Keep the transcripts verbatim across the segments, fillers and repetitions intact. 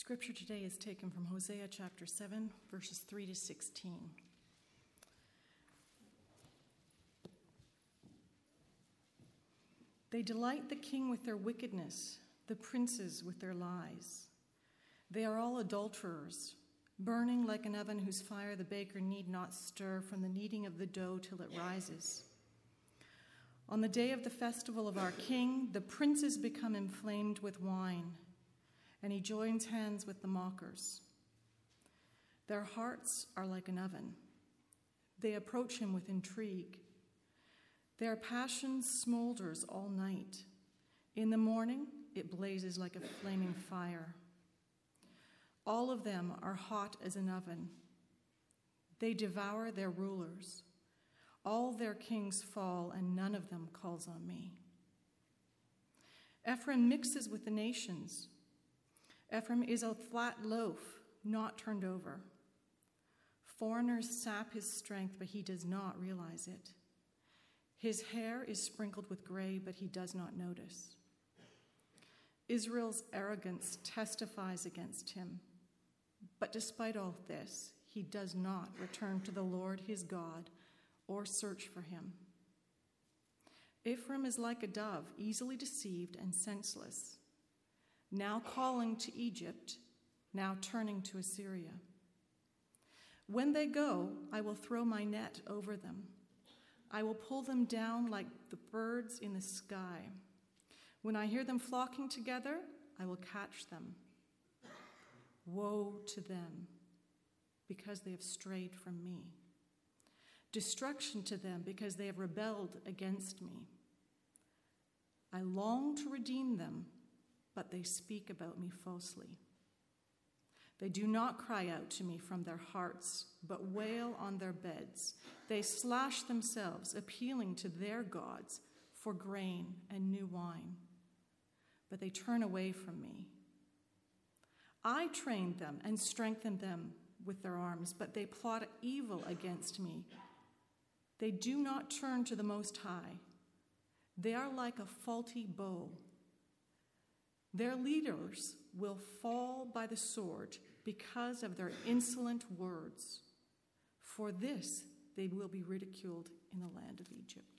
Scripture today is taken from Hosea chapter seven, verses three to sixteen. They delight the king with their wickedness, the princes with their lies. They are all adulterers, burning like an oven whose fire the baker need not stir from the kneading of the dough till it rises. On the day of the festival of our king, the princes become inflamed with wine, and he joins hands with the mockers. Their hearts are like an oven. They approach him with intrigue. Their passion smolders all night. In the morning, it blazes like a flaming fire. All of them are hot as an oven. They devour their rulers. All their kings fall, and none of them calls on me. Ephraim mixes with the nations. Ephraim is a flat loaf, not turned over. Foreigners sap his strength, but he does not realize it. His hair is sprinkled with gray, but he does not notice. Israel's arrogance testifies against him. But despite all this, he does not return to the Lord his God or search for him. Ephraim is like a dove, easily deceived and senseless, now calling to Egypt, now turning to Assyria. When they go, I will throw my net over them. I will pull them down like the birds in the sky. When I hear them flocking together, I will catch them. Woe to them, because they have strayed from me. Destruction to them, because they have rebelled against me. I long to redeem them, but they speak about me falsely. They do not cry out to me from their hearts, but wail on their beds. They slash themselves, appealing to their gods for grain and new wine. But they turn away from me. I trained them and strengthened them with their arms, but they plot evil against me. They do not turn to the Most High. They are like a faulty bow. Their leaders will fall by the sword because of their insolent words. For this they will be ridiculed in the land of Egypt.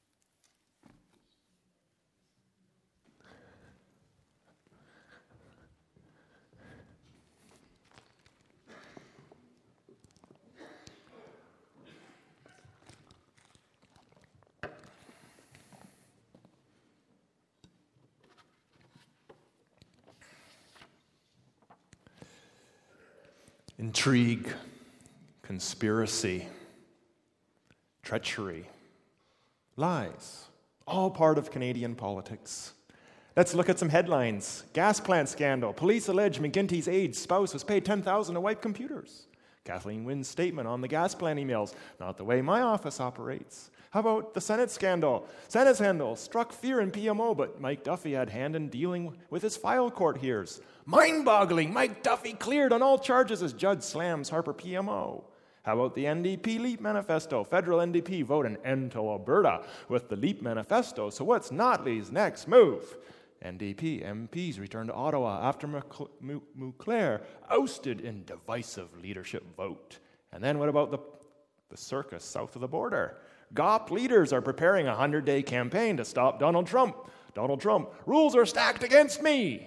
Intrigue, conspiracy, treachery, lies, all part of Canadian politics. Let's look at some headlines. Gas plant scandal. Police allege McGuinty's aide's spouse was paid ten thousand dollars to wipe computers. Kathleen Wynne's statement on the gas plant emails. Not the way my office operates. How about the Senate scandal? Senate scandal struck fear in P M O, but Mike Duffy had hand in dealing with his file court hears. Mind-boggling, Mike Duffy cleared on all charges as Judd slams Harper P M O. How about the N D P LEAP manifesto? Federal N D P vote an end to Alberta with the LEAP manifesto. So what's Notley's next move? N D P M Ps return to Ottawa after Mouclair ousted in divisive leadership vote. And then what about the, the circus south of the border? G O P leaders are preparing a hundred-day campaign to stop Donald Trump. Donald Trump, rules are stacked against me.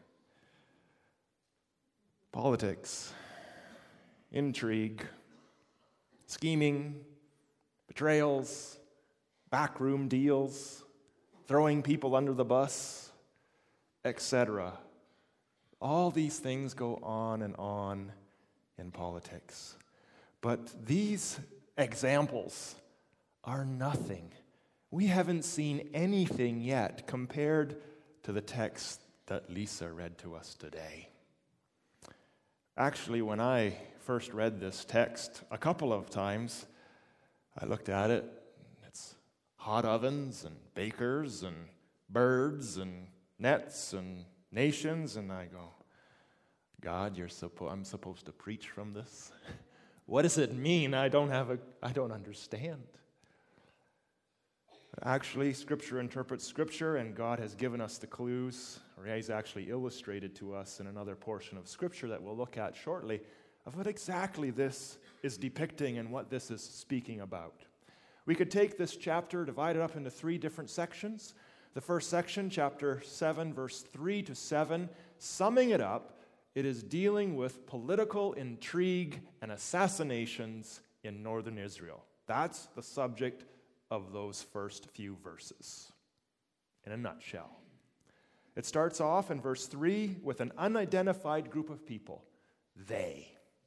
Politics, intrigue, scheming, betrayals, backroom deals, throwing people under the bus, et cetera. All these things go on and on in politics. But these examples are nothing. We haven't seen anything yet compared to the text that Lisa read to us today. Actually, when I first read this text a couple of times, I looked at it. It's hot ovens and bakers and birds and nets and nations, and I go, God, you're suppo- I'm supposed to preach from this? What does it mean? I don't have a I don't understand. Actually, Scripture interprets Scripture, and God has given us the clues, or He's actually illustrated to us in another portion of Scripture that we'll look at shortly, of what exactly this is depicting and what this is speaking about. We could take this chapter, divide it up into three different sections. The first section, chapter seven, verse three to seven, summing it up, it is dealing with political intrigue and assassinations in northern Israel. That's the subject of those first few verses, in a nutshell. It starts off in verse three with an unidentified group of people. They.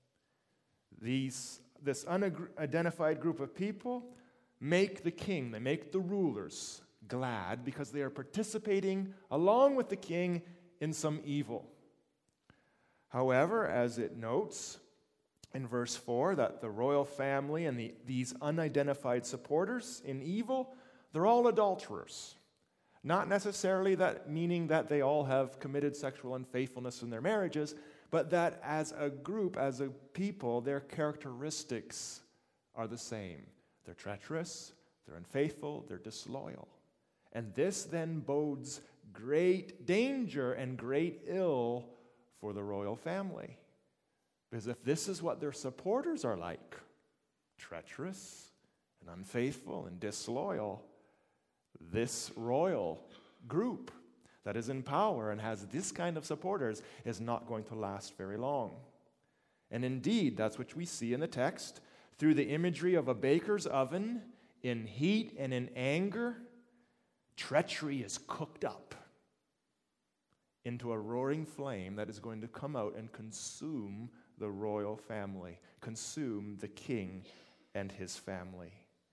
These, this unidentified group of people make the king, they make the rulers glad because they are participating along with the king in some evil. However, as it notes in verse four, that the royal family and the, these unidentified supporters in evil, they're all adulterers. Not necessarily that meaning that they all have committed sexual unfaithfulness in their marriages, but that as a group, as a people, their characteristics are the same. They're treacherous, they're unfaithful, they're disloyal. And this then bodes great danger and great ill for the royal family. Because if this is what their supporters are like, treacherous and unfaithful and disloyal, this royal group that is in power and has this kind of supporters is not going to last very long. And indeed, that's what we see in the text. Through the imagery of a baker's oven, in heat and in anger, treachery is cooked up into a roaring flame that is going to come out and consume the royal family, consume the king and his family,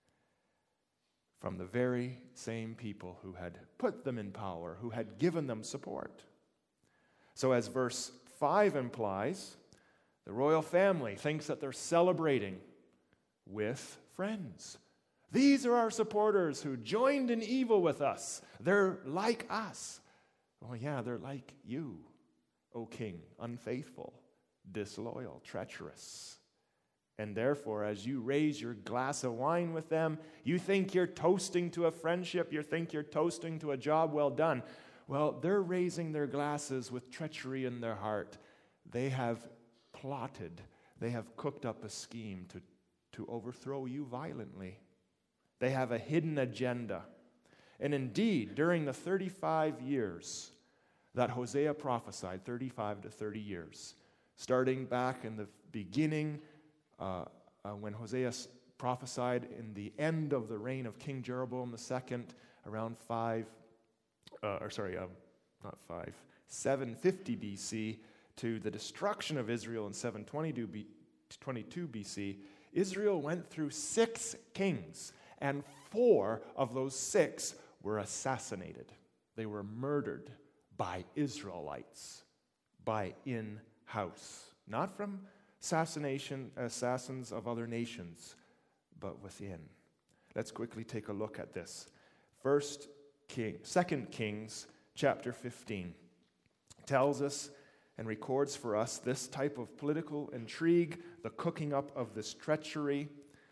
from the very same people who had put them in power, who had given them support. So as verse five implies, the royal family thinks that they're celebrating with friends. These are our supporters who joined in evil with us. They're like us. Well, yeah, they're like you, O king, unfaithful, disloyal, treacherous. And therefore, as you raise your glass of wine with them, you think you're toasting to a friendship, you think you're toasting to a job well done. Well, they're raising their glasses with treachery in their heart. They have plotted, they have cooked up a scheme to, to overthrow you violently. They have a hidden agenda. And indeed, during the thirty-five years that Hosea prophesied, thirty-five to thirty years, starting back in the beginning, uh, uh, when Hosea prophesied in the end of the reign of King Jeroboam the second, around five, uh, or sorry, um, not five, seven fifty B C, to the destruction of Israel in seven twenty-two B C, Israel went through six kings, and four of those six were assassinated. They were murdered by Israelites, by in-house. Not from assassination, assassins of other nations, but within. Let's quickly take a look at this. First King, Second Kings, chapter fifteen, tells us and records for us this type of political intrigue, the cooking up of this treachery.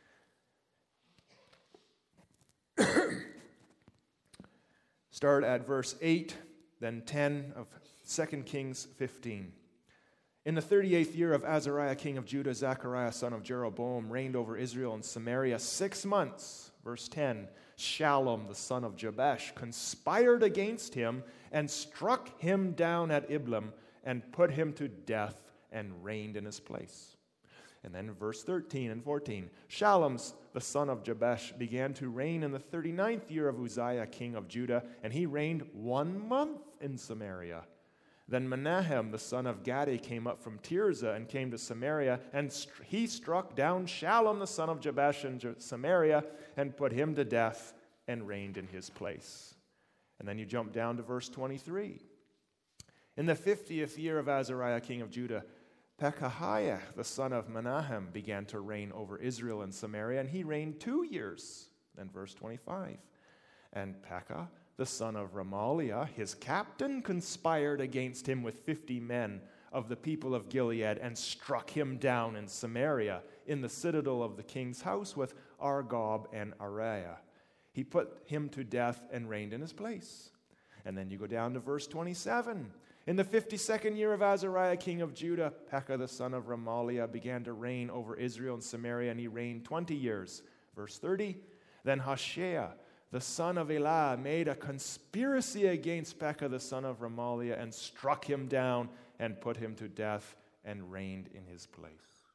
Start at verse eight, then ten of Second Kings fifteen. In the thirty-eighth year of Azariah, king of Judah, Zechariah, son of Jeroboam, reigned over Israel and Samaria six months. Verse ten, Shallum, the son of Jabesh, conspired against him and struck him down at Iblim and put him to death and reigned in his place. And then verse thirteen and fourteen, Shallum, the son of Jabesh, began to reign in the thirty-ninth year of Uzziah, king of Judah, and he reigned one month in Samaria. Then Menahem, the son of Gadi, came up from Tirzah and came to Samaria, and st- he struck down Shallum, the son of Jabesh, in J- Samaria, and put him to death and reigned in his place. And then you jump down to verse twenty-three. In the fiftieth year of Azariah, king of Judah, Pekahiah, the son of Menahem, began to reign over Israel and Samaria, and he reigned two years. Then verse twenty-five. And Pekah, the son of Remaliah, his captain, conspired against him with fifty men of the people of Gilead and struck him down in Samaria, in the citadel of the king's house with Argob and Ariah. He he put him to death and reigned in his place. And then you go down to verse twenty-seven. In the fifty-second year of Azariah, king of Judah, Pekah the son of Remaliah began to reign over Israel and Samaria, and he reigned twenty years. Verse thirty, then Hoshea, the son of Elah, made a conspiracy against Pekah the son of Remaliah and struck him down and put him to death and reigned in his place.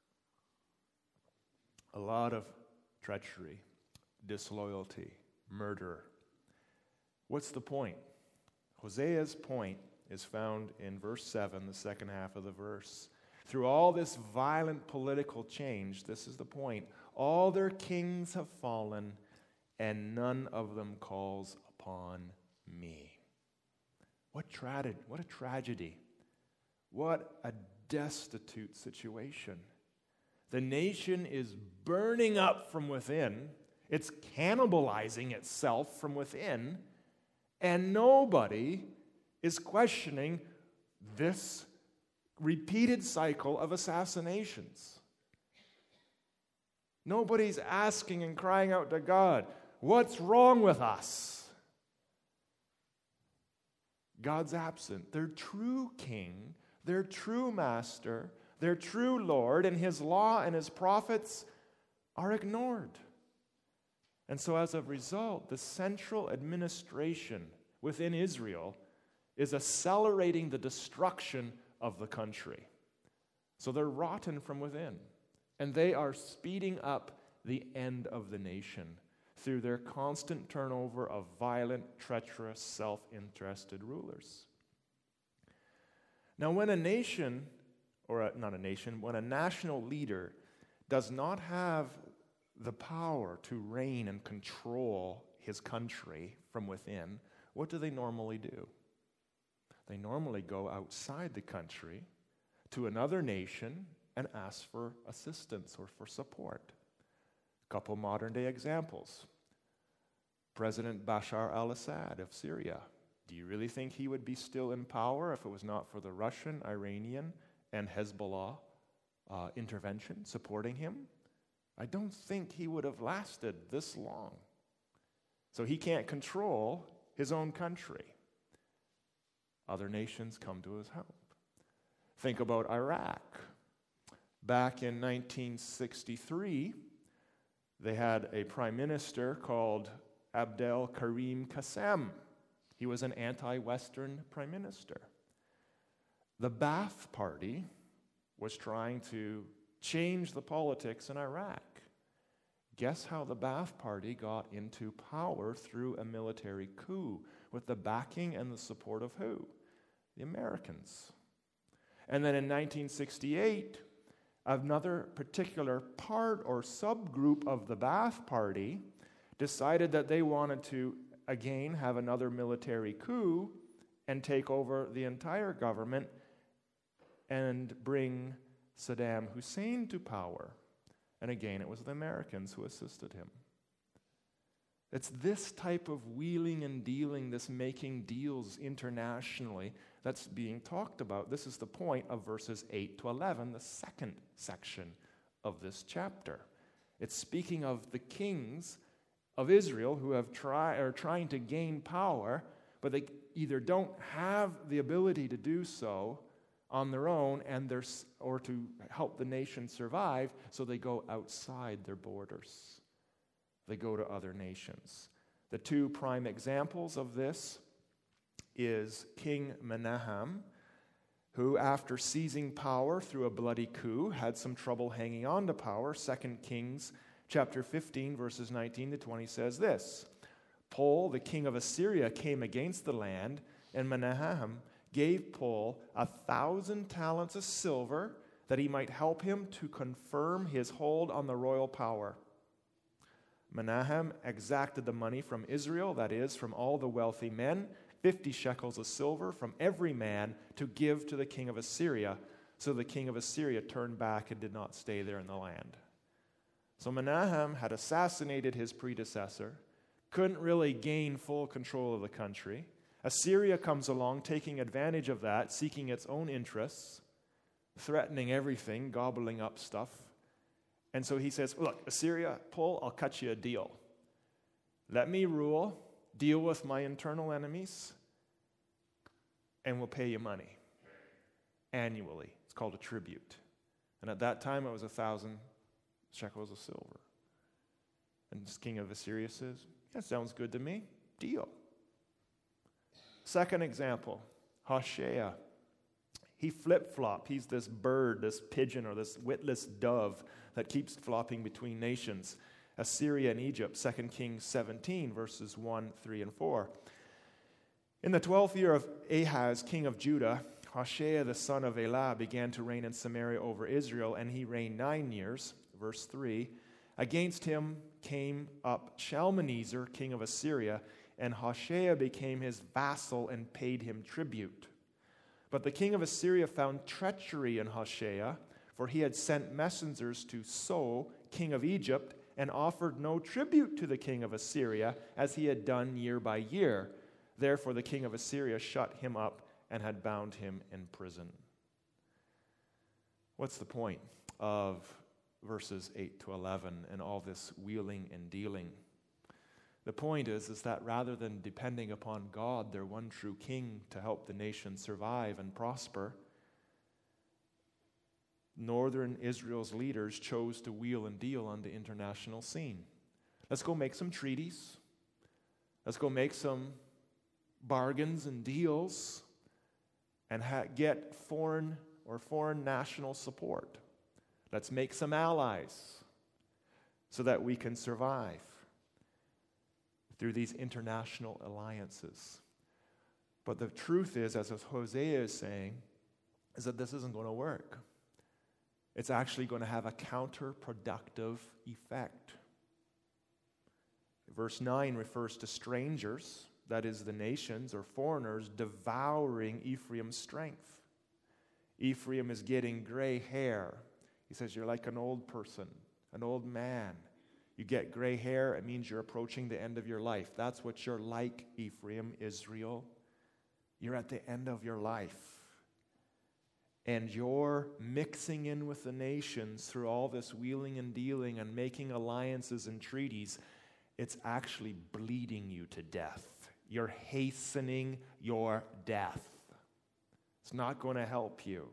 A lot of treachery, disloyalty, murder. What's the point? Hosea's point is found in verse seven, the second half of the verse. Through all this violent political change, this is the point, all their kings have fallen, and none of them calls upon me. What, tra- what a tragedy. What a destitute situation. The nation is burning up from within. It's cannibalizing itself from within. And nobody is questioning this repeated cycle of assassinations. Nobody's asking and crying out to God, what's wrong with us? God's absent. Their true king, their true master, their true Lord, and his law and his prophets are ignored. And so as a result, the central administration within Israel is accelerating the destruction of the country. So they're rotten from within. And they are speeding up the end of the nation through their constant turnover of violent, treacherous, self-interested rulers. Now, when a nation, or a, not a nation, when a national leader does not have the power to reign and control his country from within, what do they normally do? They normally go outside the country to another nation and ask for assistance or for support. A couple modern-day examples. President Bashar al-Assad of Syria. Do you really think he would be still in power if it was not for the Russian, Iranian, and Hezbollah uh, intervention supporting him? I don't think he would have lasted this long. So he can't control his own country. Other nations come to his help. Think about Iraq. Back in nineteen sixty-three, they had a prime minister called Abdel Karim Qassem. He was an anti-Western prime minister. The Ba'ath Party was trying to change the politics in Iraq. Guess how the Ba'ath Party got into power through a military coup with the backing and the support of who? The Americans. And then in nineteen sixty-eight, another particular part or subgroup of the Ba'ath Party decided that they wanted to, again, have another military coup and take over the entire government and bring Saddam Hussein to power. And again, it was the Americans who assisted him. It's this type of wheeling and dealing, this making deals internationally, that's being talked about. This is the point of verses eight to eleven, the second section of this chapter. It's speaking of the kings of Israel who have try, are trying to gain power, but they either don't have the ability to do so on their own and they're, or to help the nation survive, so they go outside their borders. They go to other nations. The two prime examples of this is King Menahem, who after seizing power through a bloody coup had some trouble hanging on to power. Second Kings chapter fifteen, verses nineteen to twenty says this: Pul, the king of Assyria, came against the land, and Menahem gave Pul a thousand talents of silver that he might help him to confirm his hold on the royal power. Menahem exacted the money from Israel, that is, from all the wealthy men, fifty shekels of silver from every man to give to the king of Assyria. So the king of Assyria turned back and did not stay there in the land. So Menahem had assassinated his predecessor, couldn't really gain full control of the country. Assyria comes along, taking advantage of that, seeking its own interests, threatening everything, gobbling up stuff. And so he says, look, Assyria, Pul, I'll cut you a deal. Let me rule, deal with my internal enemies, and we'll pay you money annually. It's called a tribute. And at that time, it was a thousand shekels of silver. And this king of Assyria says, that sounds good to me. Deal. Second example, Hoshea. He flip-flopped. He's this bird, this pigeon, or this witless dove that keeps flopping between nations. Assyria and Egypt, Second Kings seventeen, verses one, three, and four. In the twelfth year of Ahaz, king of Judah, Hoshea the son of Elah began to reign in Samaria over Israel, and he reigned nine years. Verse three, against him came up Shalmaneser, king of Assyria, and Hoshea became his vassal and paid him tribute. But the king of Assyria found treachery in Hoshea, for he had sent messengers to So, king of Egypt, and offered no tribute to the king of Assyria, as he had done year by year. Therefore the king of Assyria shut him up and had bound him in prison. What's the point of verses eight to eleven and all this wheeling and dealing? The point is, is that rather than depending upon God, their one true king, to help the nation survive and prosper, northern Israel's leaders chose to wheel and deal on the international scene. Let's go make some treaties. Let's go make some bargains and deals and ha- get foreign or foreign national support. Let's make some allies so that we can survive through these international alliances. But the truth is, as Hosea is saying, is that this isn't going to work. It's actually going to have a counterproductive effect. Verse nine refers to strangers, that is the nations or foreigners, devouring Ephraim's strength. Ephraim is getting gray hair. He says, you're like an old person, an old man. You get gray hair, it means you're approaching the end of your life. That's what you're like, Ephraim, Israel. You're at the end of your life. And you're mixing in with the nations through all this wheeling and dealing and making alliances and treaties. It's actually bleeding you to death. You're hastening your death. It's not going to help you.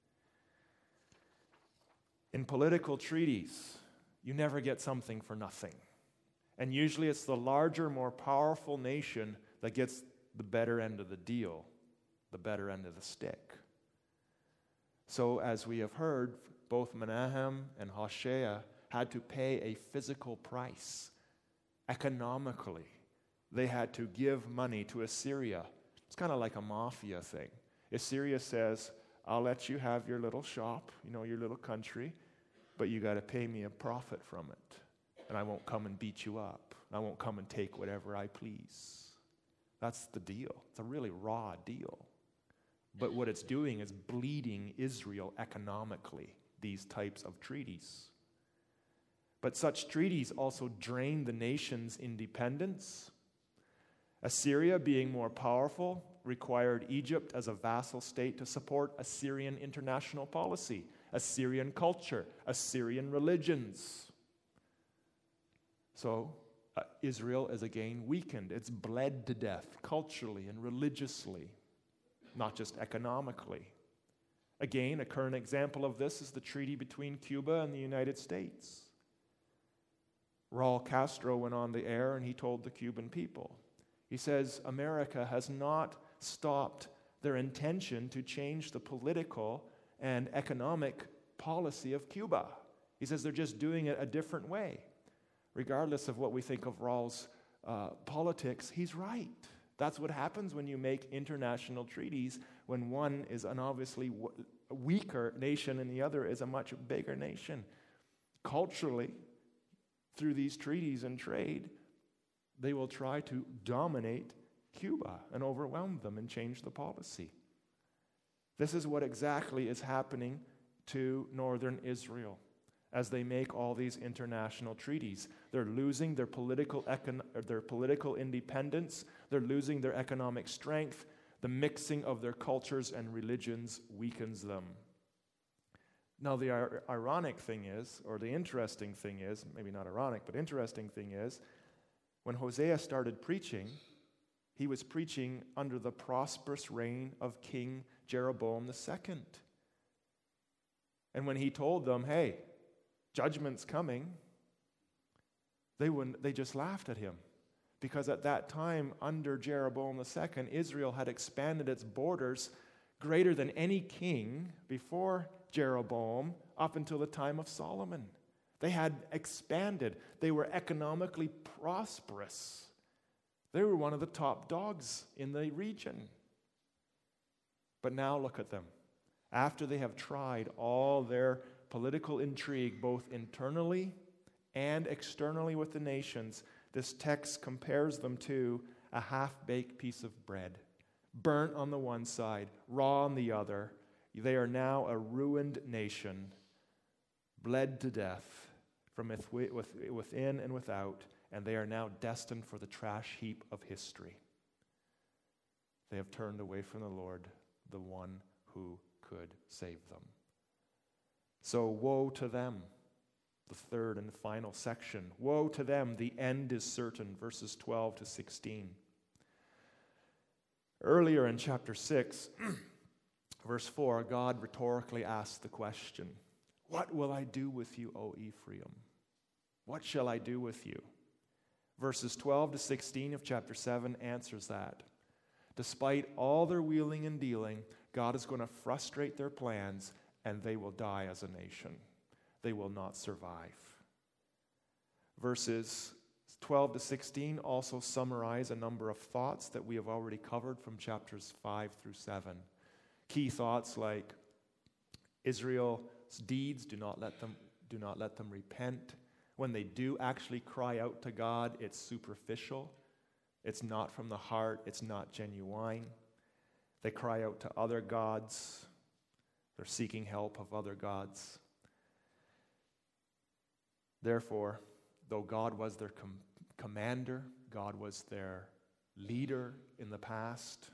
In political treaties, you never get something for nothing. And usually it's the larger, more powerful nation that gets the better end of the deal, the better end of the stick. So as we have heard, both Menahem and Hoshea had to pay a physical price. Economically, they had to give money to Assyria. It's kind of like a mafia thing. Assyria says, I'll let you have your little shop, you know, your little country, but you got to pay me a profit from it. And I won't come and beat you up. I won't come and take whatever I please. That's the deal. It's a really raw deal. But what it's doing is bleeding Israel economically, these types of treaties. But such treaties also drain the nation's independence. Assyria, being more powerful, required Egypt as a vassal state to support Assyrian international policy, Assyrian culture, Assyrian religions. So uh, Israel is again weakened. It's bled to death culturally and religiously, not just economically. Again, a current example of this is the treaty between Cuba and the United States. Raul Castro went on the air and he told the Cuban people, he says, America has not stopped their intention to change the political and economic policy of Cuba. He says they're just doing it a different way. Regardless of what we think of Raul's uh, politics, he's right. That's what happens when you make international treaties, when one is an obviously w- weaker nation and the other is a much bigger nation. Culturally, through these treaties and trade, they will try to dominate Cuba and overwhelm them and change the policy. This is what exactly is happening to northern Israel as they make all these international treaties. They're losing their political econ- their political independence. They're losing their economic strength. The mixing of their cultures and religions weakens them. Now, the ir- ironic thing is, or the interesting thing is, maybe not ironic, but interesting thing is, When Hosea started preaching, he was preaching under the prosperous reign of King Jeroboam the second. And when he told them, hey, judgment's coming, they wouldn't, they just laughed at him. Because at that time, under Jeroboam the second, Israel had expanded its borders greater than any king before Jeroboam up until the time of Solomon. They had expanded. They were economically prosperous. They were one of the top dogs in the region. But now look at them. After they have tried all their political intrigue, both internally and externally with the nations, this text compares them to a half-baked piece of bread, burnt on the one side, raw on the other. They are now a ruined nation, bled to death from within and without, and they are now destined for the trash heap of history. They have turned away from the Lord, the one who could save them. So woe to them, the third and final section. Woe to them, the end is certain, verses twelve to sixteen. Earlier in chapter six, verse four, God rhetorically asked the question, what will I do with you, O Ephraim? What shall I do with you? Verses twelve to sixteen of chapter seven answers that. Despite all their wheeling and dealing, God is going to frustrate their plans, and they will die as a nation. They will not survive. Verses twelve to sixteen also summarize a number of thoughts that we have already covered from chapters five through seven. Key thoughts like Israel's deeds, do not let them, do not let them repent. When they do actually cry out to God, it's superficial. It's not from the heart. It's not genuine. They cry out to other gods. They're seeking help of other gods. Therefore, though God was their com- commander, God was their leader in the past,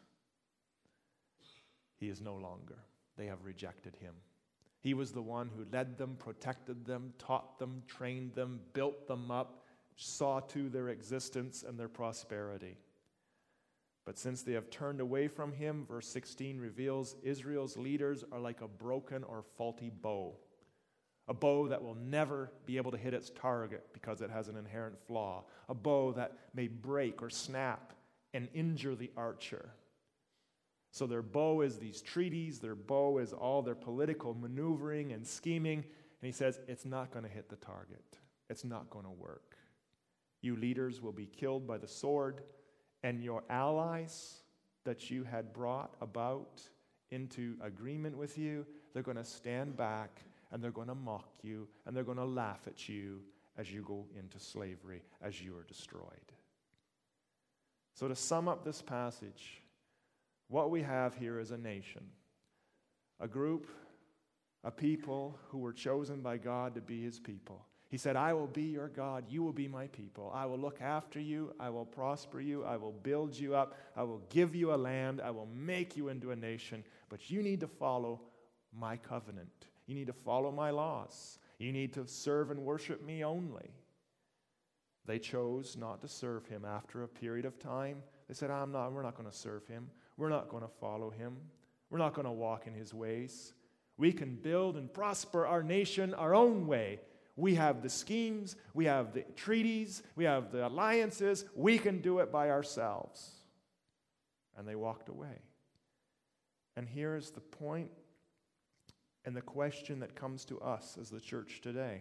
he is no longer. They have rejected him. He was the one who led them, protected them, taught them, trained them, built them up, saw to their existence and their prosperity. But since they have turned away from him, verse sixteen reveals Israel's leaders are like a broken or faulty bow. A bow that will never be able to hit its target because it has an inherent flaw. A bow that may break or snap and injure the archer. So their bow is these treaties, their bow is all their political maneuvering and scheming, and he says, it's not going to hit the target. It's not going to work. You leaders will be killed by the sword, and your allies that you had brought about into agreement with you, they're going to stand back, and they're going to mock you, and they're going to laugh at you as you go into slavery, as you are destroyed. So to sum up this passage, what we have here is a nation, a group, a people who were chosen by God to be his people. He said, I will be your God, you will be my people. I will look after you, I will prosper you, I will build you up, I will give you a land, I will make you into a nation, but you need to follow my covenant. You need to follow my laws. You need to serve and worship me only. They chose not to serve him after a period of time. They said, I'm not, we're not going to serve him. We're not going to follow him. We're not going to walk in his ways. We can build and prosper our nation our own way. We have the schemes, we have the treaties, we have the alliances. We can do it by ourselves. And they walked away. And here is the point and the question that comes to us as the church today.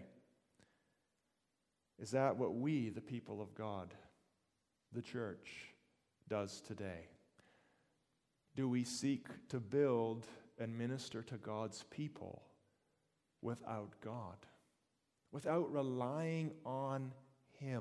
Is that what we, the people of God, the church, does today? Do we seek to build and minister to God's people without God? Without relying on him?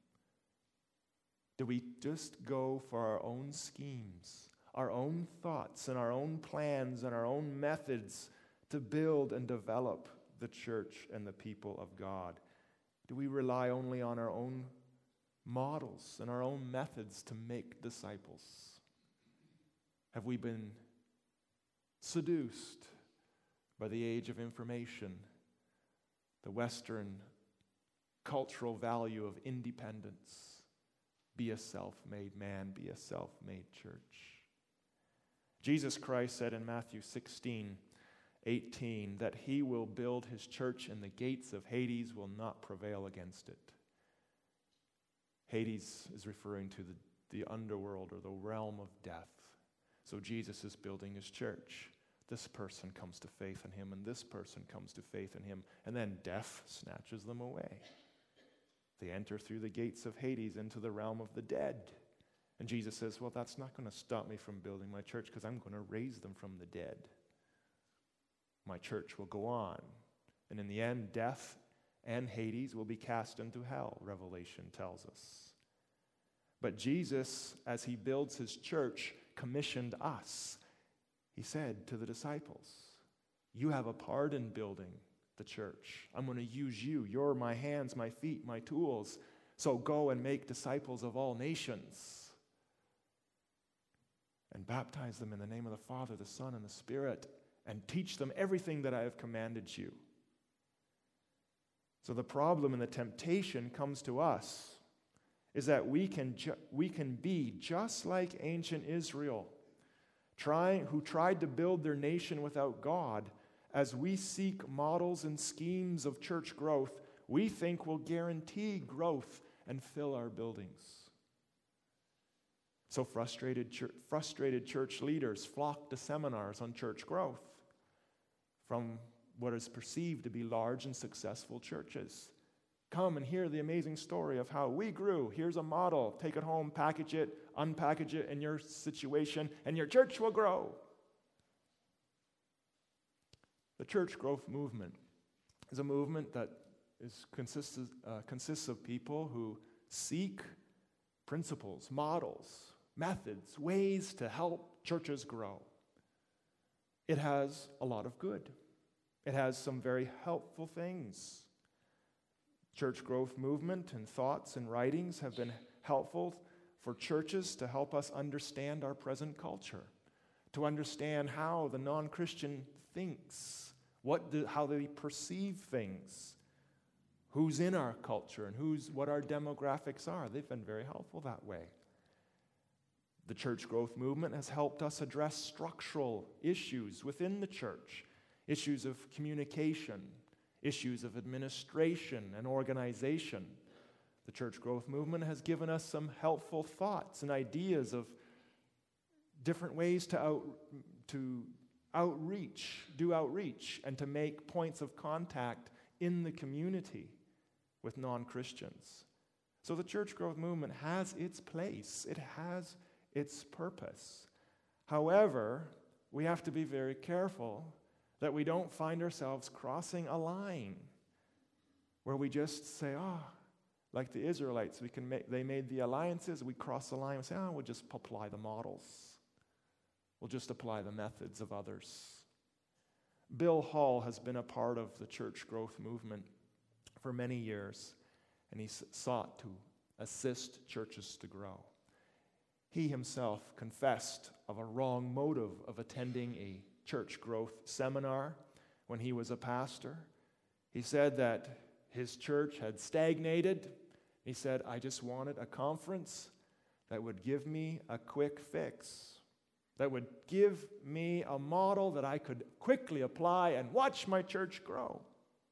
Do we just go for our own schemes, our own thoughts and our own plans and our own methods to build and develop the church and the people of God? Do we rely only on our own models and our own methods to make disciples? Have we been seduced by the age of information, the Western cultural value of independence, Be a self-made man, be a self-made church. Jesus Christ said in Matthew sixteen, eighteen, that he will build his church and the gates of Hades will not prevail against it. Hades is referring to the, the underworld or the realm of death. So Jesus is building his church. This person comes to faith in him, and this person comes to faith in him, and then death snatches them away. They enter through the gates of Hades into the realm of the dead. And Jesus says, well, that's not going to stop me from building my church because I'm going to raise them from the dead. My church will go on. And in the end, death and Hades will be cast into hell, Revelation tells us. But Jesus, as he builds his church, commissioned us. He said to the disciples, you have a part in building the church. I'm going to use you. You're my hands, my feet, my tools. So go and make disciples of all nations and baptize them in the name of the Father, the Son, and the Spirit, and teach them everything that I have commanded you. So the problem and the temptation comes to us is that we can ju- we can be just like ancient Israel, trying who tried to build their nation without God. As we seek models and schemes of church growth, we think will guarantee growth and fill our buildings. So frustrated, church, frustrated church leaders flock to seminars on church growth from what is perceived to be large and successful churches. Come and hear the amazing story of how we grew. Here's a model. Take it home, package it, unpackage it in your situation, and your church will grow. The church growth movement is a movement that is consists, uh, consists of people who seek principles, models, methods, ways to help churches grow. It has a lot of good. It has some very helpful things. Church growth movement and thoughts and writings have been helpful for churches to help us understand our present culture, to understand how the non-Christian thinks, what do, how they perceive things, who's in our culture and who's what our demographics are. They've been very helpful that way. The church growth movement has helped us address structural issues within the church, issues of communication, issues of administration and organization. The church growth movement has given us some helpful thoughts and ideas of different ways to out, to outreach, do outreach, and to make points of contact in the community with non-Christians. So the church growth movement has its place. It has its purpose. However, we have to be very careful that we don't find ourselves crossing a line where we just say, oh, like the Israelites, we can make, they made the alliances, we cross the line and say, oh, we'll just apply the models. We'll just apply the methods of others. Bill Hall has been a part of the church growth movement for many years, and he sought to assist churches to grow. He himself confessed of a wrong motive of attending a church growth seminar when he was a pastor. He said that his church had stagnated. He said, I just wanted a conference that would give me a quick fix, that would give me a model that I could quickly apply and watch my church grow.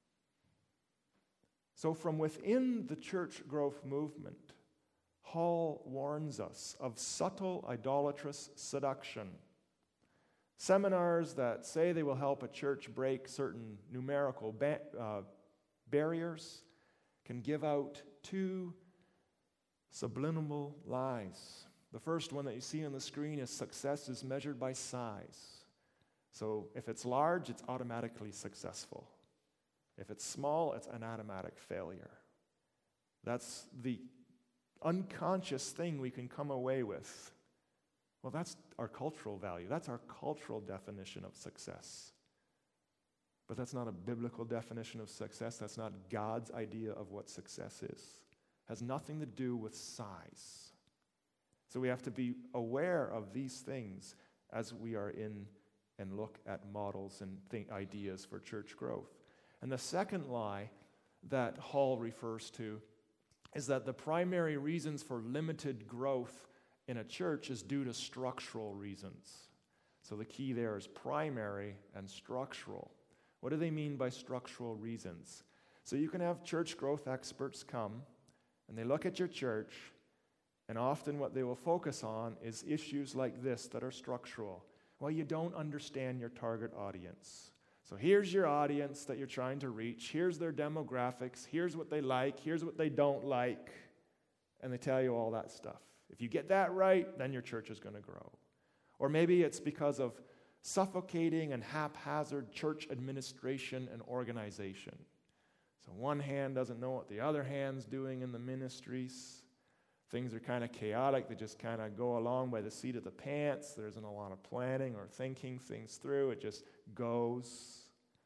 So from within the church growth movement, Hall warns us of subtle idolatrous seduction. Seminars that say they will help a church break certain numerical ba- uh, barriers can give out two subliminal lies. The first one that you see on the screen is success is measured by size. So if it's large, it's automatically successful. If it's small, it's an automatic failure. That's the unconscious thing we can come away with. Well, that's our cultural value. That's our cultural definition of success. But that's not a biblical definition of success. That's not God's idea of what success is. It has nothing to do with size. So we have to be aware of these things as we are in and look at models and think ideas for church growth. And the second lie that Hall refers to is that the primary reasons for limited growth in a church is due to structural reasons. So the key there is primary and structural. What do they mean by structural reasons? So you can have church growth experts come, and they look at your church, and often what they will focus on is issues like this that are structural. Well, you don't understand your target audience. So here's your audience that you're trying to reach. Here's their demographics. Here's what they like. Here's what they don't like. And they tell you all that stuff. If you get that right, then your church is going to grow. Or maybe it's because of suffocating and haphazard church administration and organization. So one hand doesn't know what the other hand's doing in the ministries. Things are kind of chaotic. They just kind of go along by the seat of the pants. There isn't a lot of planning or thinking things through. It just goes.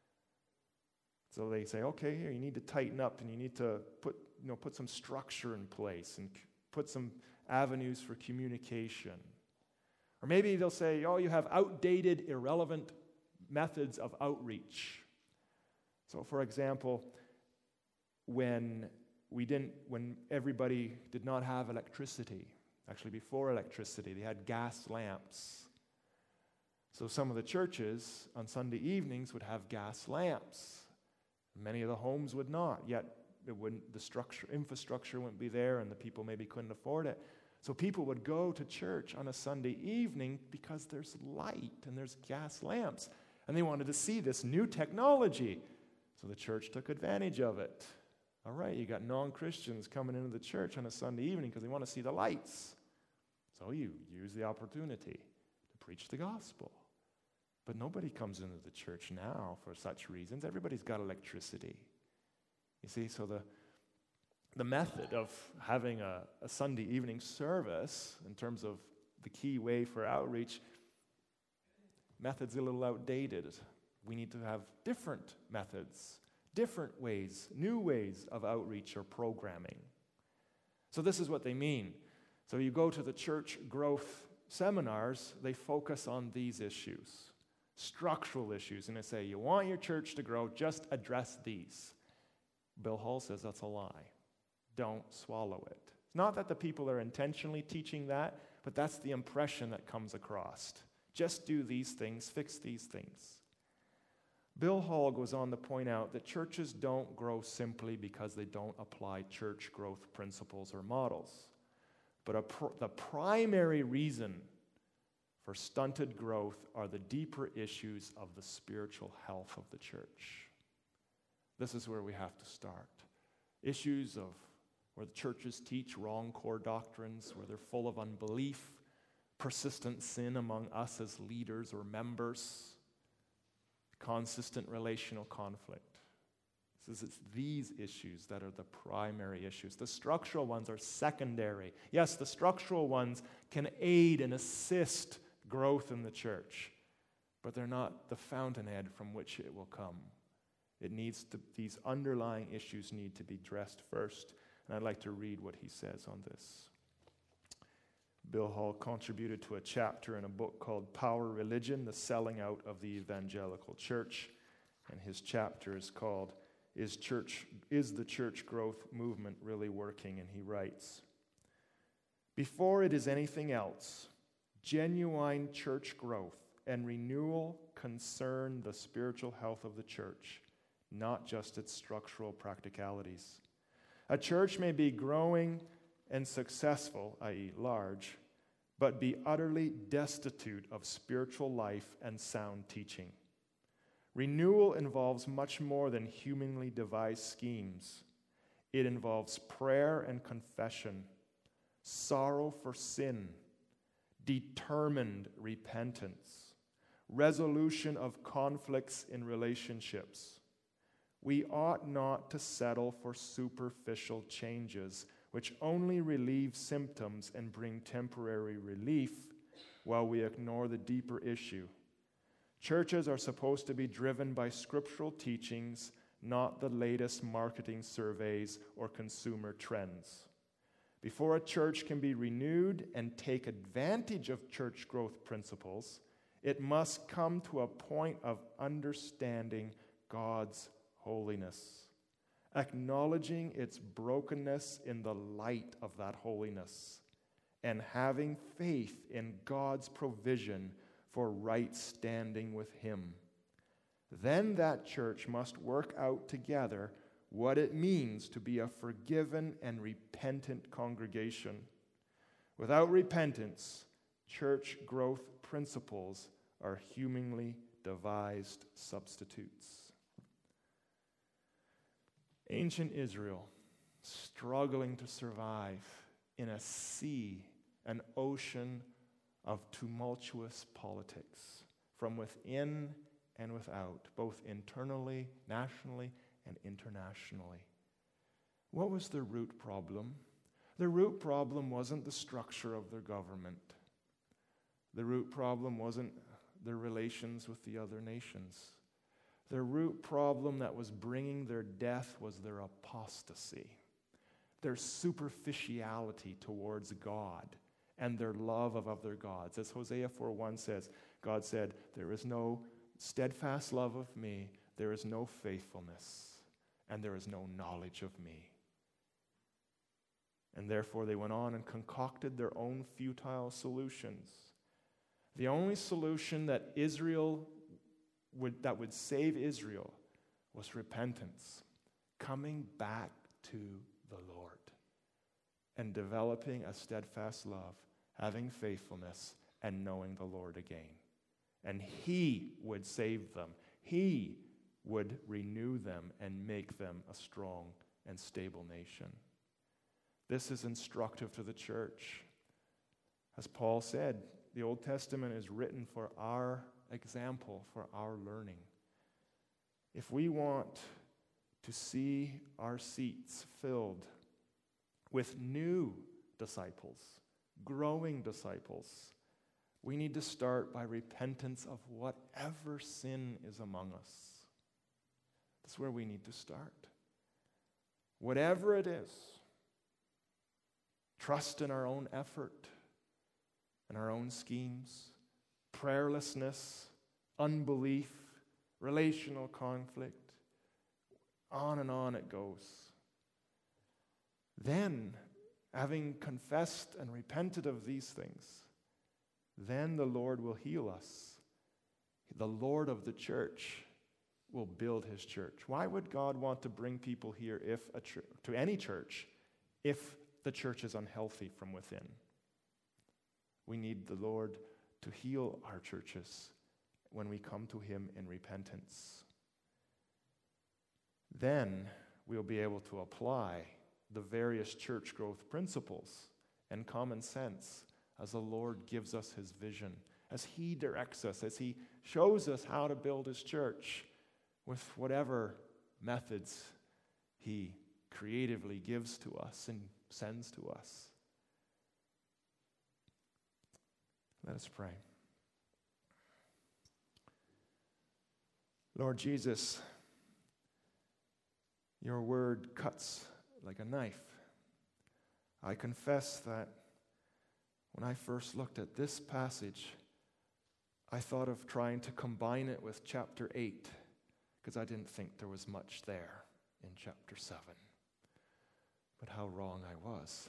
So they say, okay, here, you need to tighten up and you need to put, you know, put some structure in place and c- put some avenues for communication. Or maybe they'll say, oh, you have outdated, irrelevant methods of outreach. So, for example, when we didn't, when everybody did not have electricity, actually before electricity, they had gas lamps. So some of the churches on Sunday evenings would have gas lamps. Many of the homes would not, yet it wouldn't, the structure, infrastructure wouldn't be there and the people maybe couldn't afford it. So people would go to church on a Sunday evening because there's light and there's gas lamps. And they wanted to see this new technology. So the church took advantage of it. All right, you got non-Christians coming into the church on a Sunday evening because they want to see the lights. So you use the opportunity to preach the gospel. But nobody comes into the church now for such reasons. Everybody's got electricity. You see, so the the method of having a, a Sunday evening service in terms of the key way for outreach, method's a little outdated. We need to have different methods, different ways, new ways of outreach or programming. So this is what they mean. So you go to the church growth seminars, they focus on these issues, structural issues, and they say, you want your church to grow, just address these. Bill Hall says that's a lie. Don't swallow it. It's not that the people are intentionally teaching that, but that's the impression that comes across. Just do these things, fix these things. Bill Hall goes on to point out that churches don't grow simply because they don't apply church growth principles or models. But a pr- the primary reason for stunted growth are the deeper issues of the spiritual health of the church. This is where we have to start. Issues of where the churches teach wrong core doctrines, where they're full of unbelief, persistent sin among us as leaders or members, consistent relational conflict. This is, it's these issues that are the primary issues. The structural ones are secondary. Yes, the structural ones can aid and assist growth in the church, but they're not the fountainhead from which it will come. It needs to, these underlying issues need to be addressed first. And I'd like to read what he says on this. Bill Hall contributed to a chapter in a book called Power Religion, The Selling Out of the Evangelical Church. And his chapter is called, Is Church, Is the Church Growth Movement Really Working? And he writes, before it is anything else, genuine church growth and renewal concern the spiritual health of the church, not just its structural practicalities. A church may be growing and successful, that is large, but be utterly destitute of spiritual life and sound teaching. Renewal involves much more than humanly devised schemes. It involves prayer and confession, sorrow for sin, determined repentance, resolution of conflicts in relationships. We ought not to settle for superficial changes which only relieve symptoms and bring temporary relief while we ignore the deeper issue. Churches are supposed to be driven by scriptural teachings, not the latest marketing surveys or consumer trends. Before a church can be renewed and take advantage of church growth principles, it must come to a point of understanding God's holiness. acknowledging its brokenness in the light of that holiness, and having faith in God's provision for right standing with Him. Then that church must work out together what it means to be a forgiven and repentant congregation. Without repentance, church growth principles are humanly devised substitutes. Ancient Israel, struggling to survive in a sea, an ocean of tumultuous politics, from within and without, both internally, nationally, and internationally. What was the root problem? The root problem wasn't the structure of their government. The root problem wasn't their relations with the other nations. The root problem that was bringing their death was their apostasy, their superficiality towards God, and their love of other gods. As Hosea four one says, God said, "There is no steadfast love of me, there is no faithfulness, and there is no knowledge of me." And therefore they went on and concocted their own futile solutions. The only solution that Israel would, that would save Israel was repentance, coming back to the Lord, and developing a steadfast love, having faithfulness, and knowing the Lord again. And He would save them. He would renew them and make them a strong and stable nation. This is instructive to the church. As Paul said, the Old Testament is written for our example, for our learning. If we want to see our seats filled with new disciples, growing disciples, we need to start by repentance of whatever sin is among us. That's where we need to start. Whatever it is, trust in our own effort and our own schemes, prayerlessness, unbelief, relational conflict, on and on it goes. Then, having confessed and repented of these things, then the Lord will heal us. The Lord of the church will build His church. Why would God want to bring people here if a ch- to any church if the church is unhealthy from within? We need the Lord to heal our churches when we come to Him in repentance. Then we'll be able to apply the various church growth principles and common sense as the Lord gives us His vision, as He directs us, as He shows us how to build His church with whatever methods He creatively gives to us and sends to us. Let us pray. Lord Jesus, your word cuts like a knife. I confess that when I first looked at this passage, I thought of trying to combine it with chapter eight, because I didn't think there was much there in chapter seven. But how wrong I was.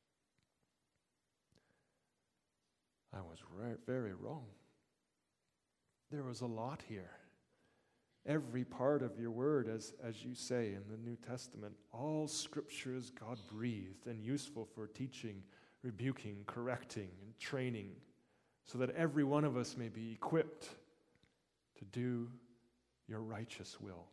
I was re- very wrong. There was a lot here. Every part of your word, as, as you say in the New Testament, all scripture is God-breathed and useful for teaching, rebuking, correcting, and training, so that every one of us may be equipped to do your righteous will.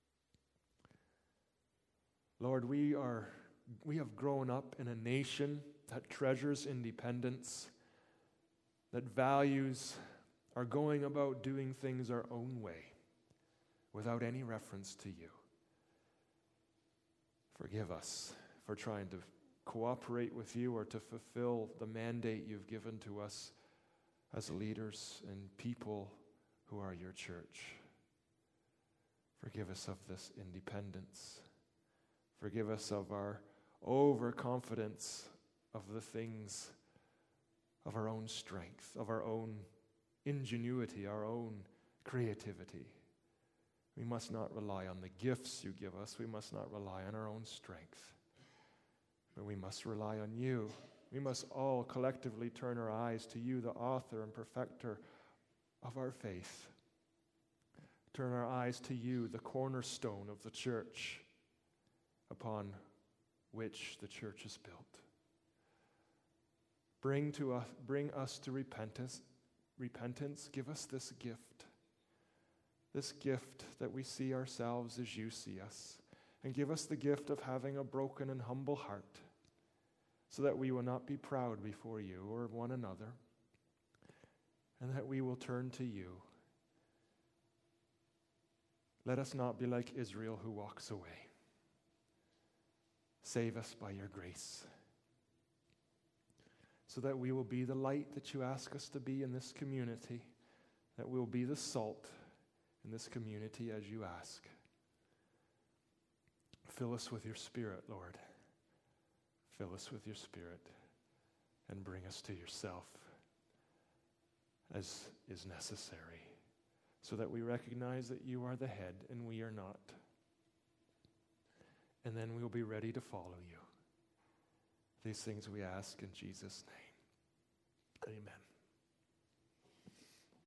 Lord, we are we have grown up in a nation that treasures independence, that values our going about doing things our own way, without any reference to you. Forgive us for trying to cooperate with you or to fulfill the mandate you've given to us as leaders and people who are your church. Forgive us of this independence. Forgive us of our overconfidence of the things of our own strength, of our own ingenuity, our own creativity. We must not rely on the gifts you give us. We must not rely on our own strength. But we must rely on you. We must all collectively turn our eyes to you, the author and perfecter of our faith. Turn our eyes to you, the cornerstone of the church, upon which the church is built. Bring to us, bring us to repentance. Repentance. Give us this gift. This gift that we see ourselves as you see us. And give us the gift of having a broken and humble heart, so that we will not be proud before you or one another, and that we will turn to you. Let us not be like Israel who walks away. Save us by your grace, so that we will be the light that you ask us to be in this community, that we will be the salt in this community as you ask. Fill us with your Spirit, Lord. Fill us with your Spirit and bring us to yourself as is necessary, so that we recognize that you are the head and we are not. And then we will be ready to follow you. These things we ask in Jesus' name. Amen.